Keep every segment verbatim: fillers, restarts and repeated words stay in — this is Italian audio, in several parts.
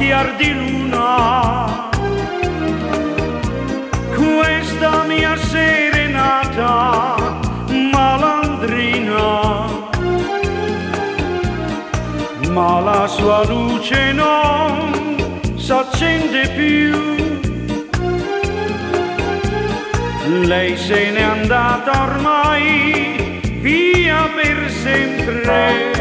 chiar di luna, questa mia serenata malandrina, ma la sua luce non s'accende più. Lei se n'è andata ormai via per sempre,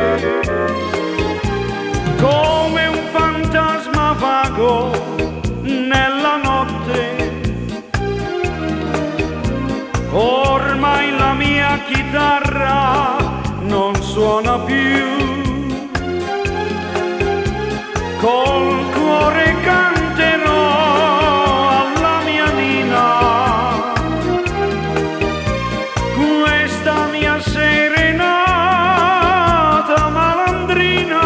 come un fantasma vago nella notte. Ormai la mia chitarra non suona più, col cuore canterò alla mia Nina questa mia serenata malandrina.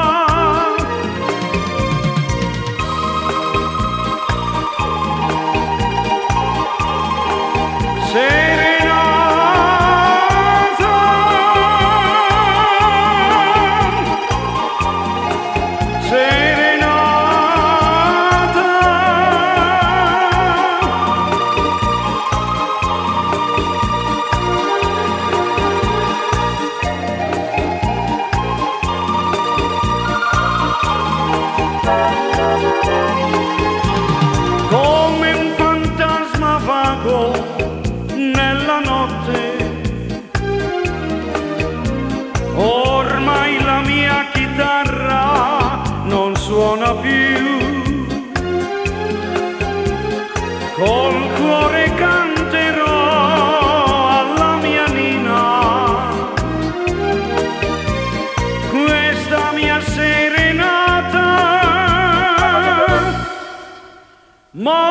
Serenata, serenata, come un fantasma vago nella notte. Ormai la mia chitarra non suona più, col cuore canterò alla mia Nina questa mia serenata. Ma